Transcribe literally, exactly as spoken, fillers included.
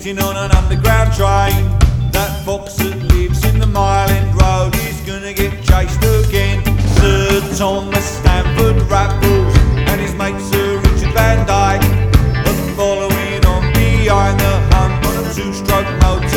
sitting on an underground train. That fox that lives in the Mile End Road is gonna get chased again. Certain on